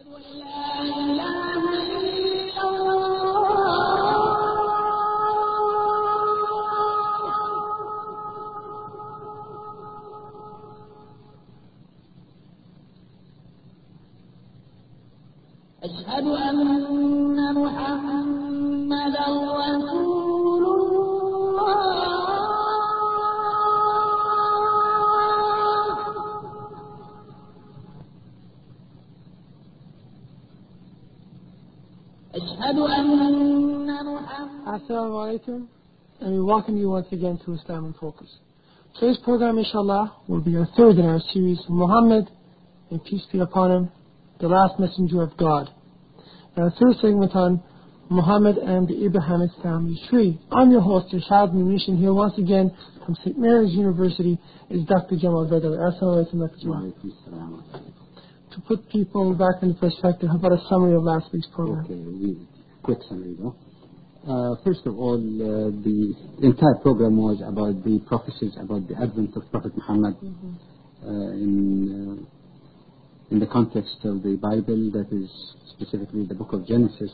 أشهد أن محمدا رسول الله. أشهد أن محمدا. Assalamu alaikum, and we welcome you once again to Islam in Focus. Today's program, inshallah, will be our third in our series, Muhammad, and peace be upon him, the last messenger of God. Our third segment on Muhammad and the Abrahamic family tree. I'm your host, Irshad Munition, here once again from St. Mary's University is Dr. Jamal Badawi. Assalamu alaikum, Dr. Jamal. To put people back into perspective, how about a summary of last week's program? Okay, quick summary though. First of all, the entire program was about the prophecies about the advent of Prophet Muhammad in the context of the Bible, that is specifically the book of Genesis.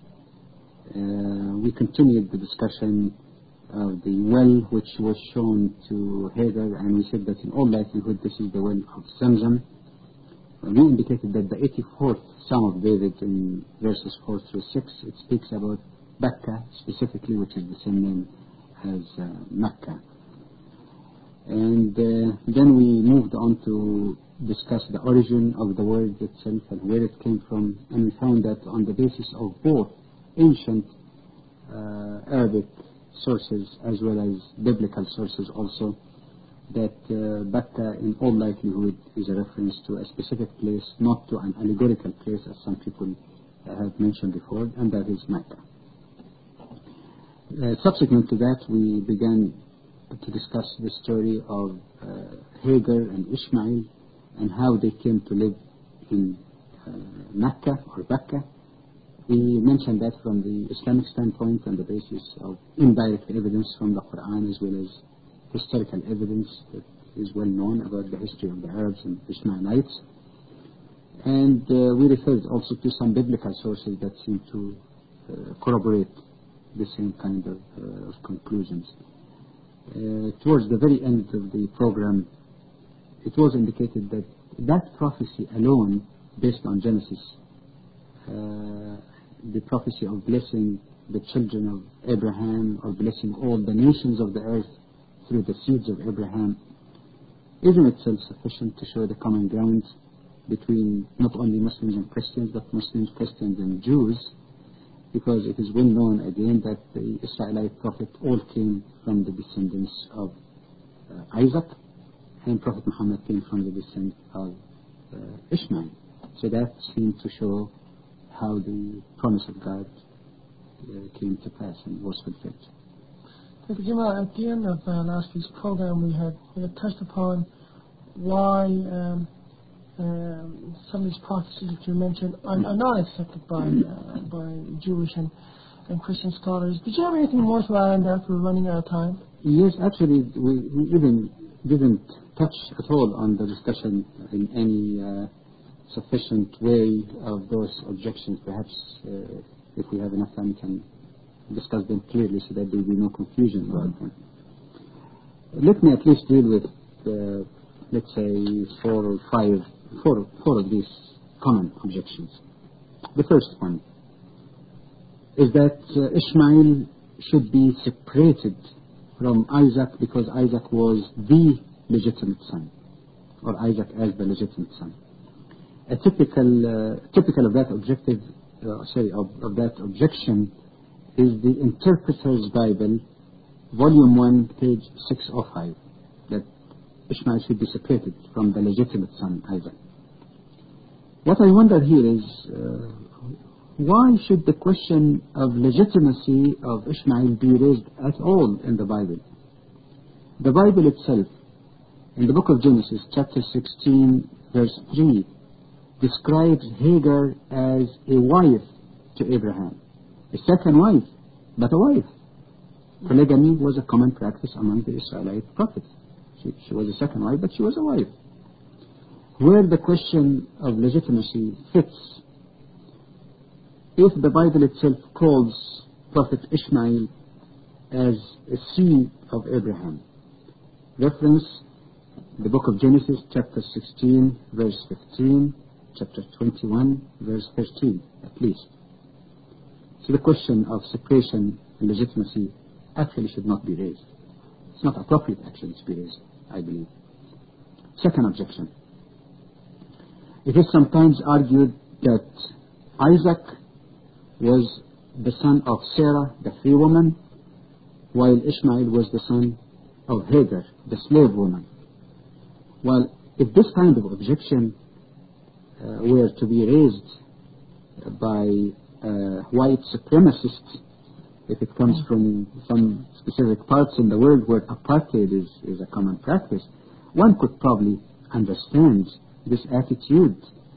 We continued the discussion of the well which was shown to Hagar, and we said that in all likelihood this is the well of Zamzam. We indicated that the 84th Psalm of David in verses 4 through 6, it speaks about Becca specifically, which is the same name as Mecca. And then we moved on to discuss the origin of the word itself and where it came from, and we found that on the basis of both ancient Arabic sources as well as biblical sources also, that Becca in all likelihood is a reference to a specific place, not to an allegorical place as some people have mentioned before, and that is Mecca. Subsequent to that, we began to discuss the story of Hagar and Ishmael and how they came to live in Mecca or Becca. We mentioned that from the Islamic standpoint on the basis of indirect evidence from the Quran as well as historical evidence that is well known about the history of the Arabs and Ishmaelites. And we referred also to some biblical sources that seem to corroborate the same kind of conclusions. Towards the very end of the program, it was indicated that that prophecy alone, based on Genesis, the prophecy of blessing the children of Abraham or blessing all the nations of the earth through the seeds of Abraham, is in itself sufficient to show the common ground between not only Muslims and Christians, but Muslims, Christians and Jews, because it is well known again that the Israelite prophet all came from the descendants of Isaac, and Prophet Muhammad came from the descent of Ishmael. So that seemed to show how the promise of God came to pass and was fulfilled. Dr. Jamal, at the end of last week's program, we had touched upon why some of these prophecies that you mentioned are not accepted by Jewish and Christian scholars. Did you have anything more to add on that? We're running out of time. Yes, actually, we even didn't touch at all on the discussion in any sufficient way of those objections. Perhaps if we have enough time, we can discuss them clearly so that there will be no confusion about them. Let me at least deal with, let's say, four of these common objections. The first one is that Ishmael should be separated from Isaac because Isaac was the legitimate son, or Isaac as the legitimate son. A typical of that objective, of that objection is the Interpreter's Bible, Volume 1, page 605, that Ishmael should be separated from the legitimate son, Isaac. What I wonder here is, why should the question of legitimacy of Ishmael be raised at all in the Bible? The Bible itself, in the book of Genesis, chapter 16, verse 3, describes Hagar as a wife to Abraham. A second wife, but a wife. Polygamy was a common practice among the Israelite prophets. She was a second wife, but she was a wife. Where the question of legitimacy fits if the Bible itself calls Prophet Ishmael as a seed of Abraham. Reference the book of Genesis, chapter 16, verse 15, chapter 21, verse 13, at least. So the question of separation and legitimacy actually should not be raised. It's not appropriate actually to be raised, I believe. Second objection. It is sometimes argued that Isaac was the son of Sarah, the free woman, while Ishmael was the son of Hagar, the slave woman. Well, if this kind of objection were to be raised by white supremacists, if it comes from some specific parts in the world where apartheid is a common practice, one could probably understand this attitude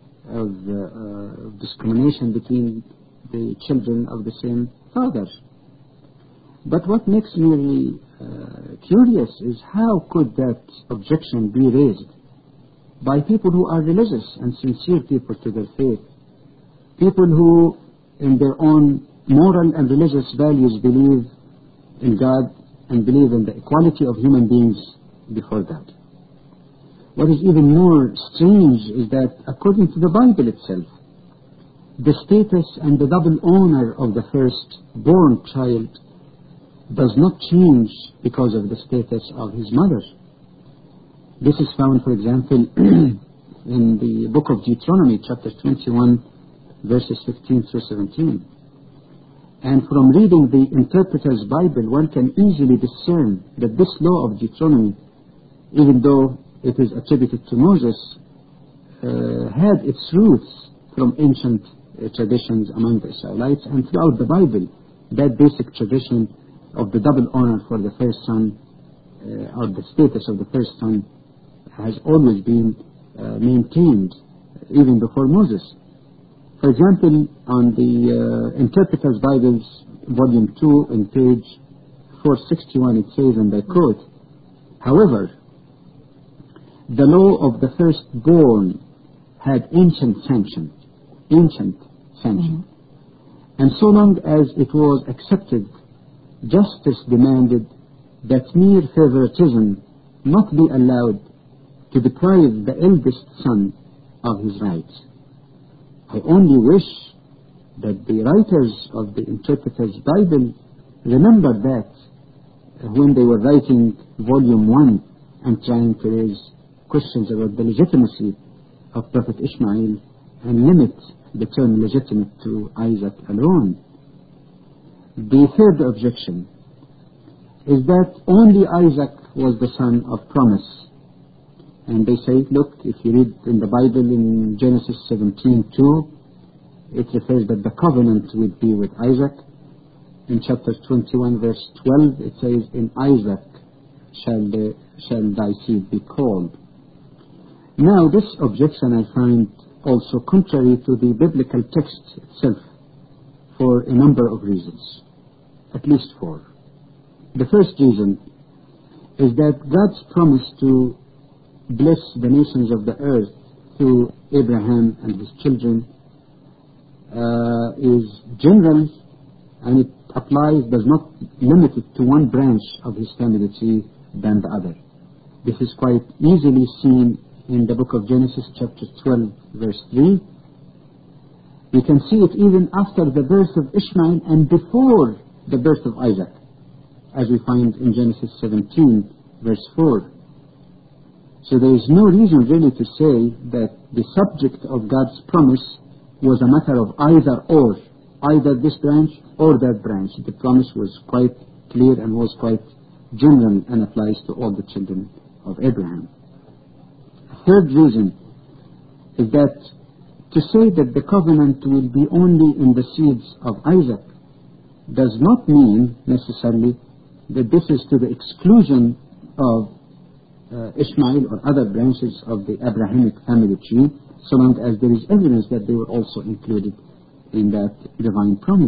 of discrimination between the children of the same father. But what makes me really curious is how could that objection be raised by people who are religious and sincere people to their faith, people who in their own moral and religious values believe in God and believe in the equality of human beings before God. What is even more strange is that according to the Bible itself, the status and the double honor of the firstborn child does not change because of the status of his mother. This is found, for example, in the book of Deuteronomy, chapter 21, verses 15 through 17. And from reading the Interpreter's Bible, one can easily discern that this law of Deuteronomy, even though it is attributed to Moses, had its roots from ancient traditions among the Israelites, and throughout the Bible, that basic tradition of the double honor for the first son, or the status of the first son, has always been maintained, even before Moses. For example, on the Interpreter's Bibles, volume 2, in page 461, it says, and I quote, "However, the law of the firstborn had ancient sanction, and so long as it was accepted, justice demanded that mere favoritism not be allowed to deprive the eldest son of his rights. I only wish that the writers of the Interpreter's Bible remembered that when they were writing volume 1 and trying to raise questions about the legitimacy of Prophet Ishmael and limit the term legitimate to Isaac alone. The third objection is that only Isaac was the son of promise. And they say, look, if you read in the Bible in Genesis 17:2, it refers that the covenant would be with Isaac. In chapter 21, verse 12, it says, in Isaac shall thy seed be called. Now, this objection I find also contrary to the biblical text itself for a number of reasons, at least 4. The first reason is that God's promise to bless the nations of the earth through Abraham and his children is general, and it applies, does not limit it to one branch of his family tree than the other. This is quite easily seen in the book of Genesis chapter 12 verse 3. We can see it even after the birth of Ishmael and before the birth of Isaac, as we find in Genesis 17 verse 4. So there is no reason really to say that the subject of God's promise was a matter of either this branch or that branch. The promise was quite clear and was quite general and applies to all the children of Abraham. Third reason is that to say that the covenant will be only in the seeds of Isaac does not mean necessarily that this is to the exclusion of Ishmael or other branches of the Abrahamic family tree, so long as there is evidence that they were also included in that divine promise.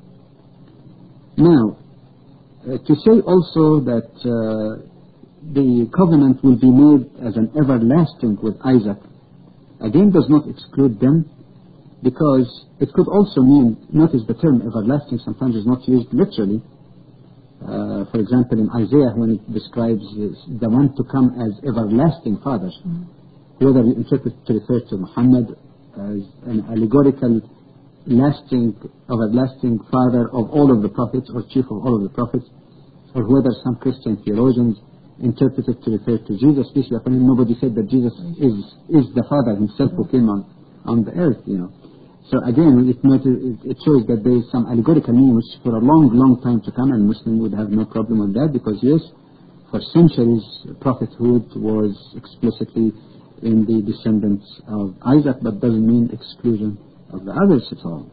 Now, to say also that the covenant will be made as an everlasting with Isaac, again does not exclude them, because it could also mean, notice the term everlasting sometimes is not used literally. For example, in Isaiah, when it describes the one to come as everlasting Father, whether you interpret to refer to Muhammad as an allegorical everlasting Father of all of the prophets, or chief of all of the prophets, or whether some Christian theologians interpret it to refer to Jesus, peace be upon him. Nobody said that Jesus is the Father himself who came on the earth, So again, it shows that there is some allegorical meaning which for a long, long time to come, and Muslim would have no problem with that, because yes, for centuries, prophethood was explicitly in the descendants of Isaac, but doesn't mean exclusion of the others at all.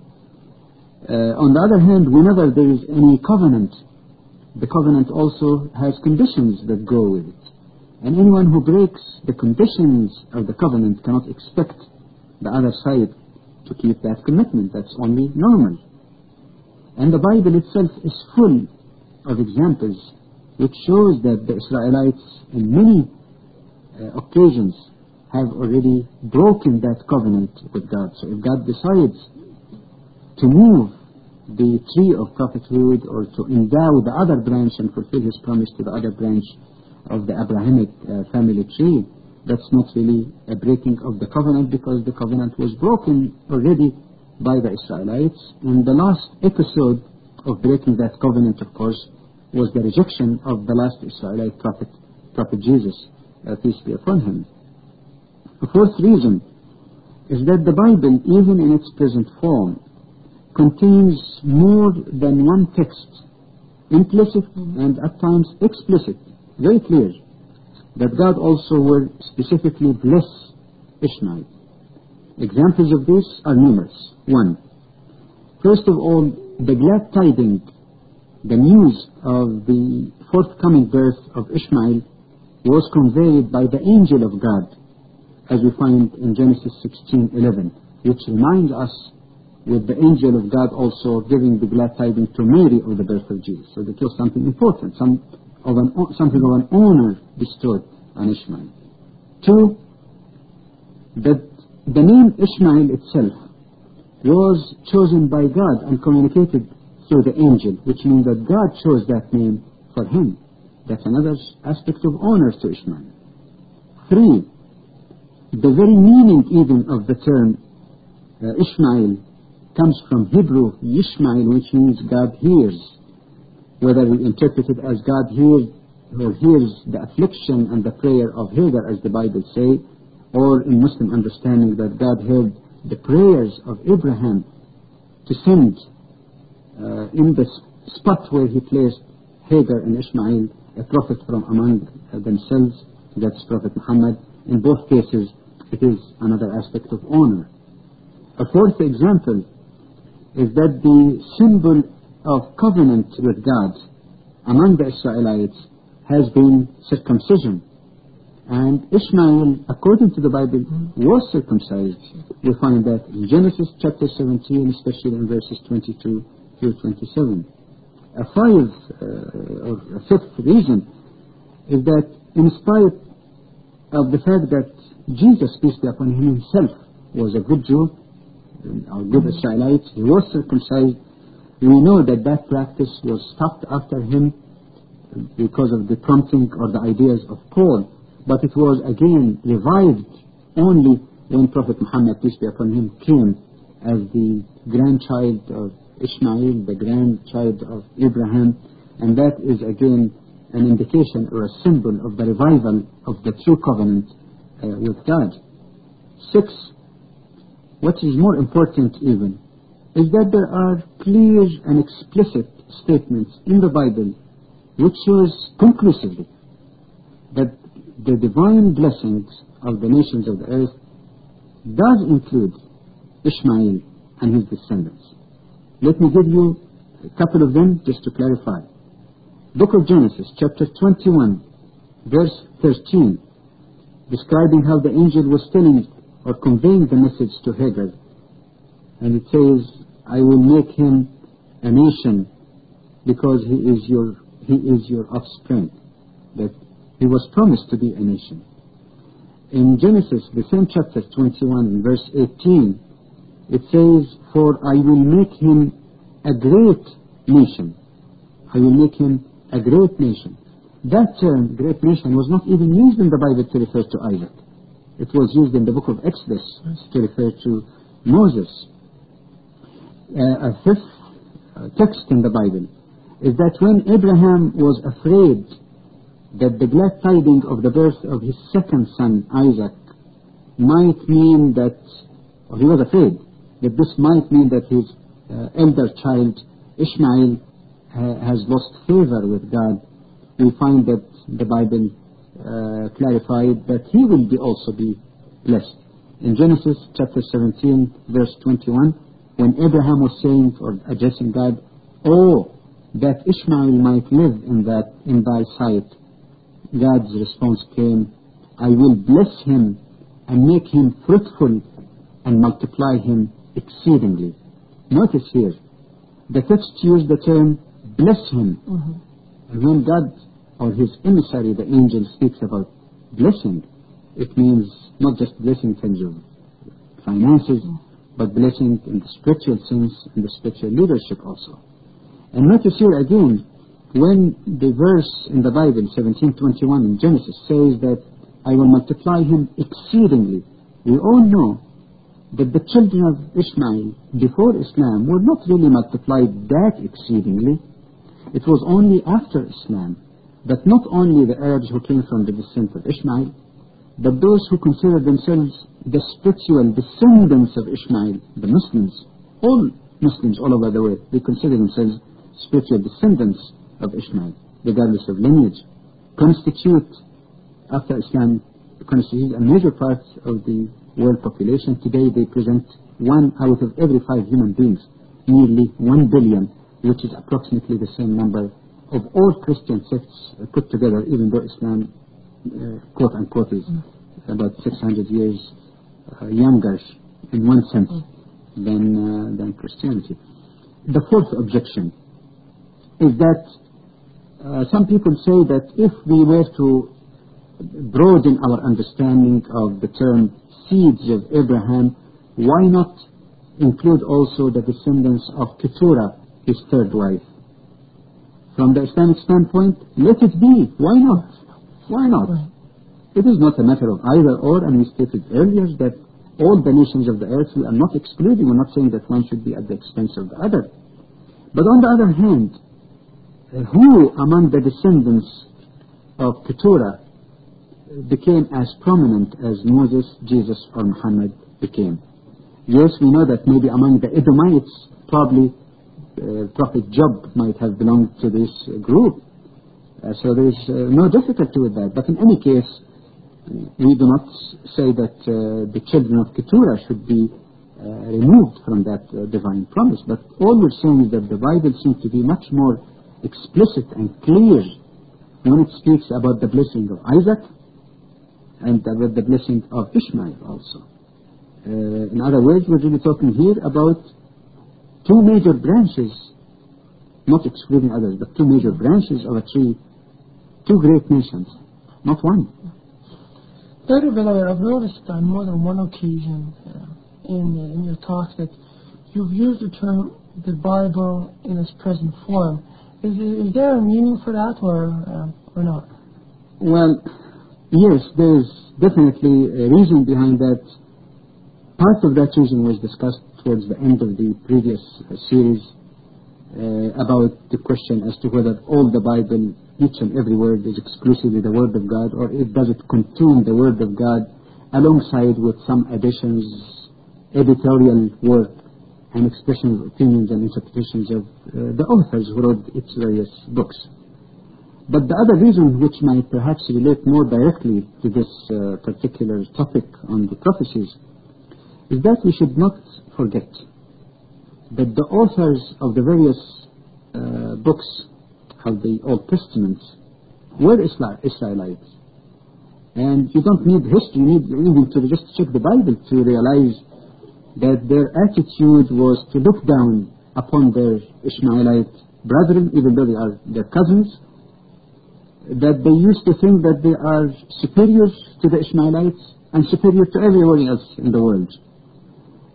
On the other hand, whenever there is any covenant, the covenant also has conditions that go with it. And anyone who breaks the conditions of the covenant cannot expect the other side to keep that commitment. That's only normal. And the Bible itself is full of examples which shows that the Israelites in many occasions have already broken that covenant with God. So if God decides to move the tree of prophethood, or to endow the other branch and fulfill his promise to the other branch of the Abrahamic family tree, that's not really a breaking of the covenant, because the covenant was broken already by the Israelites. And the last episode of breaking that covenant, of course, was the rejection of the last Israelite prophet Jesus, peace be upon him. The fourth reason is that the Bible, even in its present form, contains more than one text, implicit and at times explicit, very clear, that God also will specifically bless Ishmael. Examples of this are numerous. One, first of all, the glad tidings, the news of the forthcoming birth of Ishmael was conveyed by the angel of God, as we find in Genesis 16:11, which reminds us with the angel of God also giving the glad tidings to Mary of the birth of Jesus. So that was something important, something of an honor bestowed on Ishmael. Two, that the name Ishmael itself was chosen by God and communicated through the angel, which means that God chose that name for him. That's another aspect of honor to Ishmael. Three, the very meaning even of the term Ishmael comes from Hebrew Yishmael, which means God hears. Whether we interpret it as God hears the affliction and the prayer of Hagar, as the Bible say, or in Muslim understanding that God heard the prayers of Abraham to send in the spot where he placed Hagar and Ishmael a prophet from among themselves, that's Prophet Muhammad. In both cases, it is another aspect of honor. A fourth example is that the symbol of covenant with God among the Israelites has been circumcision. And Ishmael, according to the Bible, was circumcised. We find that in Genesis chapter 17, especially in verses 22 through 27. A fifth reason is that in spite of the fact that Jesus, peace be upon him, himself was a good Jew, or good Israelite, he was circumcised, we know that that practice was stopped after him because of the prompting or the ideas of Paul, but it was again revived only when Prophet Muhammad, peace be upon him, came as the grandchild of Ishmael, the grandchild of Abraham, and that is again an indication or a symbol of the revival of the true covenant with God. 6, what is more important even, is that there are clear and explicit statements in the Bible which shows conclusively that the divine blessings of the nations of the earth does include Ishmael and his descendants. Let me give you a couple of them just to clarify. Book of Genesis, chapter 21, verse 13, describing how the angel was telling or conveying the message to Hagar. And it says, I will make him a nation because he is your offspring. That he was promised to be a nation. In Genesis, the same chapter 21, verse 18, it says, "For I will make him a great nation." I will make him a great nation. That term, great nation, was not even used in the Bible to refer to Isaac. It was used in the book of Exodus to refer to Moses. A fifth text in the Bible is that when Abraham was afraid that the glad tidings of the birth of his second son, Isaac, might mean that, or he was afraid that this might mean that his elder child, Ishmael, has lost favor with God, we find that the Bible clarified that he will also be blessed. In Genesis chapter 17, verse 21, when Abraham was saying or addressing God, "Oh, that Ishmael might live in thy sight," God's response came, "I will bless him and make him fruitful and multiply him exceedingly." Notice here, the text used the term "bless him." And when God or his emissary, the angel, speaks about blessing, it means not just blessing in terms of finances, but blessing in the spiritual sense, in the spiritual leadership also. And notice here again, when the verse in the Bible, 17:21 in Genesis, says that I will multiply him exceedingly, we all know that the children of Ishmael before Islam were not really multiplied that exceedingly. It was only after Islam that not only the Arabs who came from the descent of Ishmael, but those who considered themselves the spiritual descendants of Ishmael, the Muslims, all Muslims all over the world, they consider themselves spiritual descendants of Ishmael, regardless of lineage, constitute, after Islam, constitute a major part of the world population. Today they present 1 out of every 5 human beings, nearly 1 billion, which is approximately the same number of all Christian sects put together, even though Islam, quote unquote, is about 600 years younger in one sense than Christianity. The fourth objection is that some people say that if we were to broaden our understanding of the term seeds of Abraham, why not include also the descendants of Keturah, his third wife? From the Islamic standpoint, let it be. Why not? Why not? It is not a matter of either or, and we stated earlier that all the nations of the earth, we are not excluding, we're not saying that one should be at the expense of the other. But on the other hand, who among the descendants of Keturah became as prominent as Moses, Jesus, or Muhammad became? Yes, we know that maybe among the Edomites, probably Prophet Job might have belonged to this group. So there is no difficulty with that. But in any case, we do not say that the children of Keturah should be removed from that divine promise. But all we're saying is that the Bible seems to be much more explicit and clear when it speaks about the blessing of Isaac and about the blessing of Ishmael also. In other words, we're really talking here about 2 major branches, not excluding others, but 2 major branches of a tree, 2 great nations, not one. Brother Beloved, I've noticed on more than one occasion in your talks that you've used the term the Bible in its present form. Is there a meaning for that or not? Well, yes, there's definitely a reason behind that. Part of that reason was discussed towards the end of the previous series about the question as to whether all the Bible, each and every word, is exclusively the Word of God, or does it contain the Word of God alongside with some additions, editorial work, and expression of opinions and interpretations of the authors who wrote its various books. But the other reason, which might perhaps relate more directly to this particular topic on the prophecies, is that we should not forget that the authors of the various books of the Old Testament were Israelites. And you don't need history, you need even to just check the Bible to realize that their attitude was to look down upon their Ishmaelite brethren, even though they are their cousins, that they used to think that they are superior to the Ishmaelites and superior to everyone else in the world.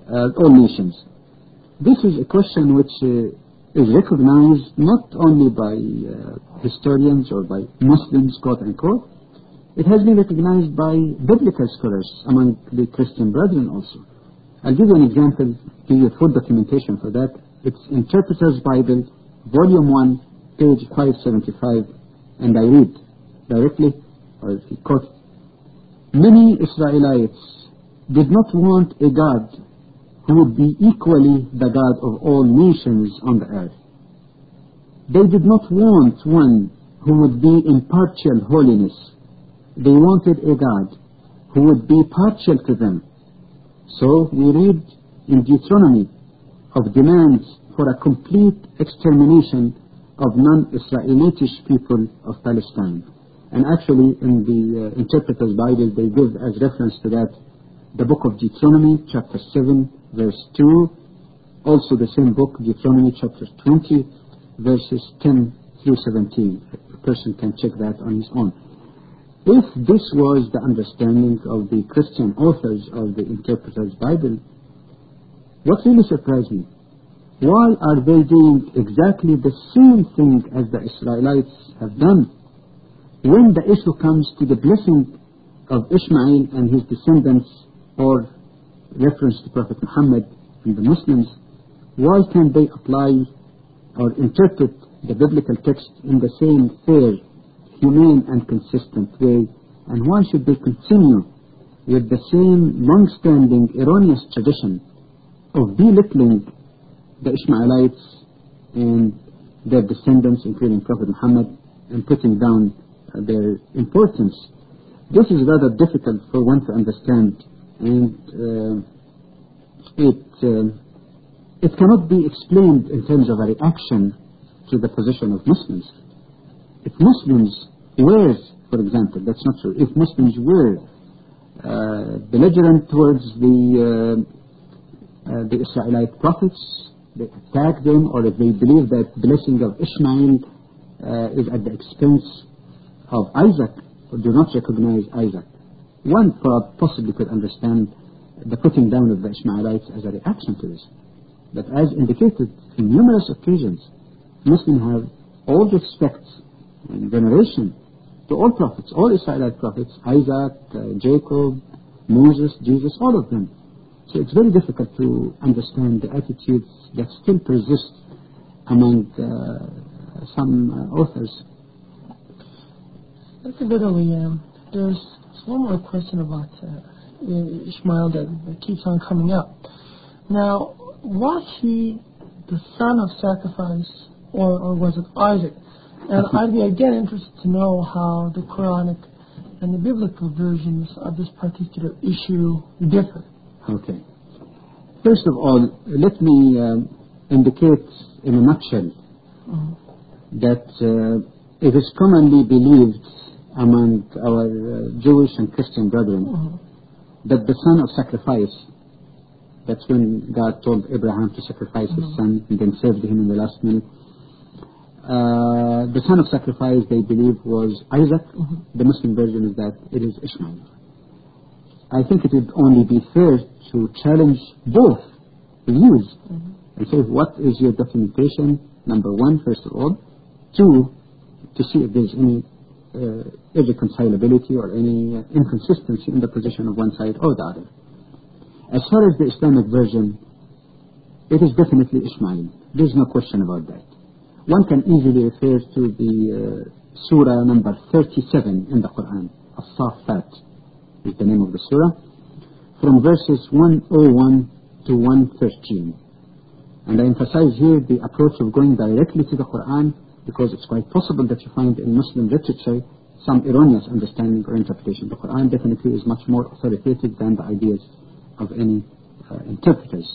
all nations. This is a question which is recognized not only by historians or by Muslims, quote unquote. It has been recognized by biblical scholars among the Christian brethren also. I'll give you an example, give you full documentation for that. It's Interpreter's Bible, Volume 1, page 575, and I read directly, or quote, "Many Israelites did not want a God who would be equally the God of all nations on the earth. They did not want one who would be in partial holiness. They wanted a God who would be partial to them. So we read in Deuteronomy of demands for a complete extermination of non-Israelitish people of Palestine." And actually in the Interpreter's Bible they give as reference to that the book of Deuteronomy, chapter 7, verse 2, also the same book, Deuteronomy chapter 20, verses 10 through 17. A person can check that on his own. If this was the understanding of the Christian authors of the Interpreter's Bible, what really surprised me, why are they doing exactly the same thing as the Israelites have done? When the issue comes to the blessing of Ishmael and his descendants, or reference to Prophet Muhammad and the Muslims, why can't they apply or interpret the biblical text in the same fair, humane and consistent way? And why should they continue with the same long-standing erroneous tradition of belittling the Ishmaelites and their descendants, including Prophet Muhammad, and putting down their importance? This is rather difficult for one to understand, and it cannot be explained in terms of a reaction to the position of Muslims. If Muslims were, for example, that's not true, if Muslims were belligerent towards the Israelite prophets, they attack them, or if they believe that blessing of Ishmael is at the expense of Isaac, or do not recognize Isaac, one possibly could understand the putting down of the Ishmaelites as a reaction to this. But as indicated in numerous occasions, Muslims have all respect and veneration to all prophets, all Israelite prophets, Isaac, Jacob, Moses, Jesus, all of them. So it's very difficult to understand the attitudes that still persist among some authors. Dr. Bidali, there's one more question about Ishmael that keeps on coming up. Now, was he the son of sacrifice, or was it Isaac? And I'd be again interested to know how the Quranic and the biblical versions of this particular issue differ. Okay. First of all, let me indicate in a nutshell that it is commonly believed among our Jewish and Christian brethren that the son of sacrifice, that's when God told Abraham to sacrifice his son and then saved him in the last minute. The son of sacrifice, they believe, was Isaac. The Muslim version is that it is Ishmael. I think it would only be fair to challenge both views and say, what is your documentation? Number one, first of all. Two, to see if there's any irreconcilability or any inconsistency in the position of one side or the other. As far as the Islamic version, it is definitely Ishmael. There's no question about that. One can easily refer to the surah number 37 in the Quran, As-Saffat is the name of the surah, from verses 101 to 113. And I emphasize here the approach of going directly to the Quran, because it's quite possible that you find in Muslim literature some erroneous understanding or interpretation. The Quran definitely is much more authoritative than the ideas of any interpreters.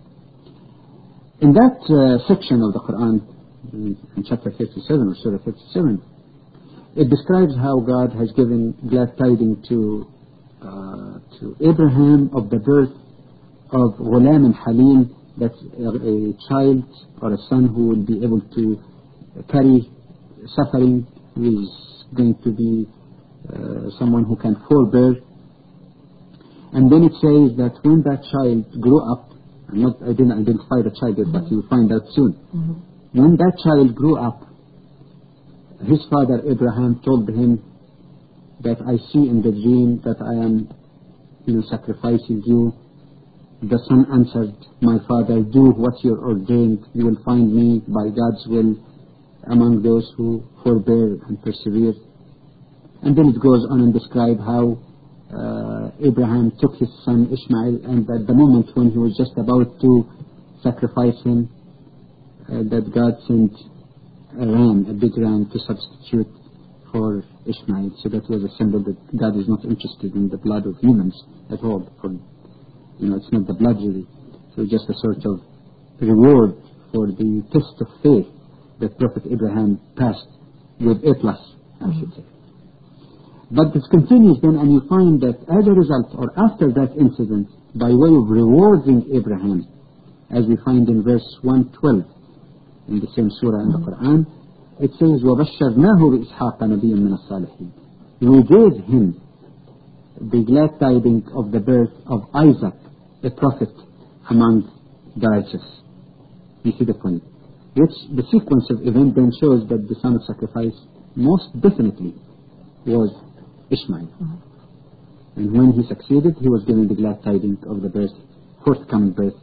In that section of the Quran, in chapter 37 or surah 37, it describes how God has given glad tidings to Abraham of the birth of Ghulam and Halim, that's a child or a son who will be able to carry suffering, who is going to be someone who can forbear. And then it says that when that child grew up, I didn't identify the child yet, but you will find out soon. Mm-hmm. When that child grew up, his father Abraham told him that I see in the dream that I am sacrificing you. The son answered, my father, do what you're ordained. You will find me by God's will among those who forbear and persevere. And then it goes on and describe how Abraham took his son Ishmael, and at the moment when he was just about to sacrifice him, that God sent a ram, a big ram, to substitute for Ishmael. So that was a symbol that God is not interested in the blood of humans at all. It's not the blood really. So just a sort of reward for the test of faith that Prophet Abraham passed with A+, I should say. But this continues then, and you find that as a result, or after that incident, by way of rewarding Abraham, as we find in verse 112 in the same surah in the Quran, it says, وَبَشَّرْنَاهُ بِإِسْحَاقَ نَبِيًّا مِنَ الصَّالِحِينَ. We gave him the glad tidings of the birth of Isaac, a prophet among the righteous. You see the point? Which the sequence of events then shows that the son of sacrifice most definitely was Ishmael. And when he succeeded, he was given the glad tidings of the forthcoming birth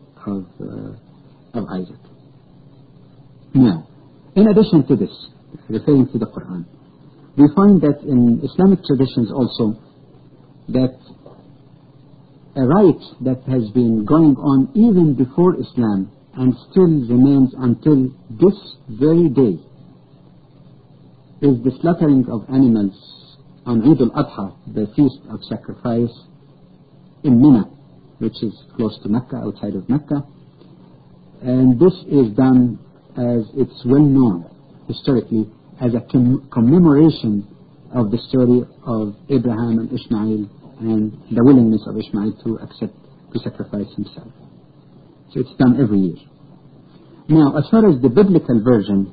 of Isaac. Now, in addition to this, referring to the Quran, we find that in Islamic traditions also that a rite that has been going on even before Islam and still remains until this very day is the slaughtering of animals on Eid al-Adha, the feast of sacrifice in Mina, which is close to Mecca, outside of Mecca. And this is done, as it's well known historically, as a commemoration of the story of Abraham and Ishmael and the willingness of Ishmael to sacrifice himself. So it's done every year. Now, as far as the biblical version,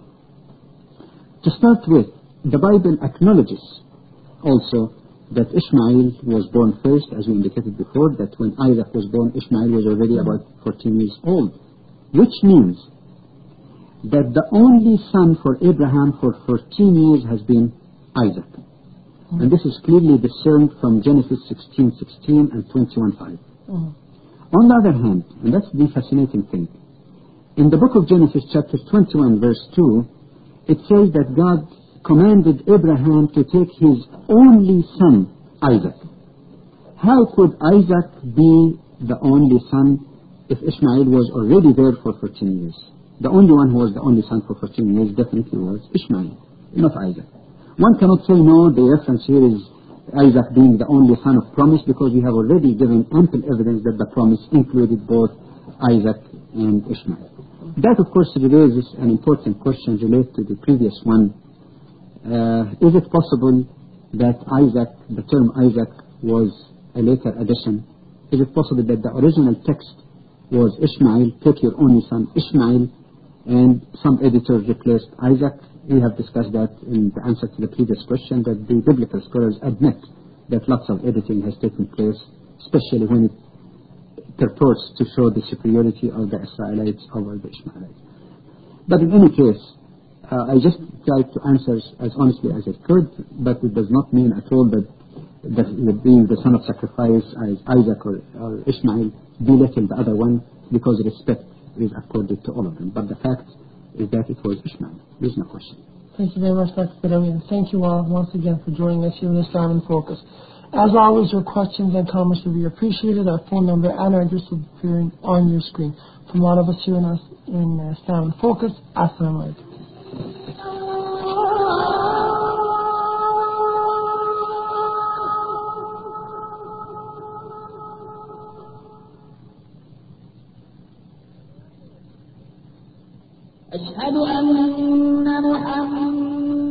to start with, the Bible acknowledges also that Ishmael was born first, as we indicated before, that when Isaac was born, Ishmael was already about 14 years old, which means that the only son for Abraham for 14 years has been Isaac. And this is clearly discerned from Genesis 16:16 and 21:5. On the other hand, and that's the fascinating thing, in the book of Genesis chapter 21 verse 2, it says that God commanded Abraham to take his only son, Isaac. How could Isaac be the only son if Ishmael was already there for 14 years? The only one who was the only son for 14 years definitely was Ishmael, not Isaac. One cannot say, no, the reference here is Isaac being the only son of promise, because we have already given ample evidence that the promise included both Isaac and Ishmael. That, of course, raises an important question related to the previous one. Is it possible that Isaac, the term Isaac, was a later addition? Is it possible that the original text was Ishmael, take your only son Ishmael, and some editors replaced Isaac? We have discussed that in the answer to the previous question, that the biblical scholars admit that lots of editing has taken place, especially when it purports to show the superiority of the Israelites over the Ishmaelites. But in any case, I just tried to answer as honestly as I could, but it does not mean at all that being the son of sacrifice as Isaac or Ishmael belittle the other one, because respect is accorded to all of them. But the fact is that it was Ishmael. There's no question. Thank you very much, Dr. Badawi, and thank you all once again for joining us here in Islam in Focus. As always, your questions and comments will be appreciated. Our phone number and our address will be appearing on your screen. From all of us here in Islam in Focus, Assalamu alaikum.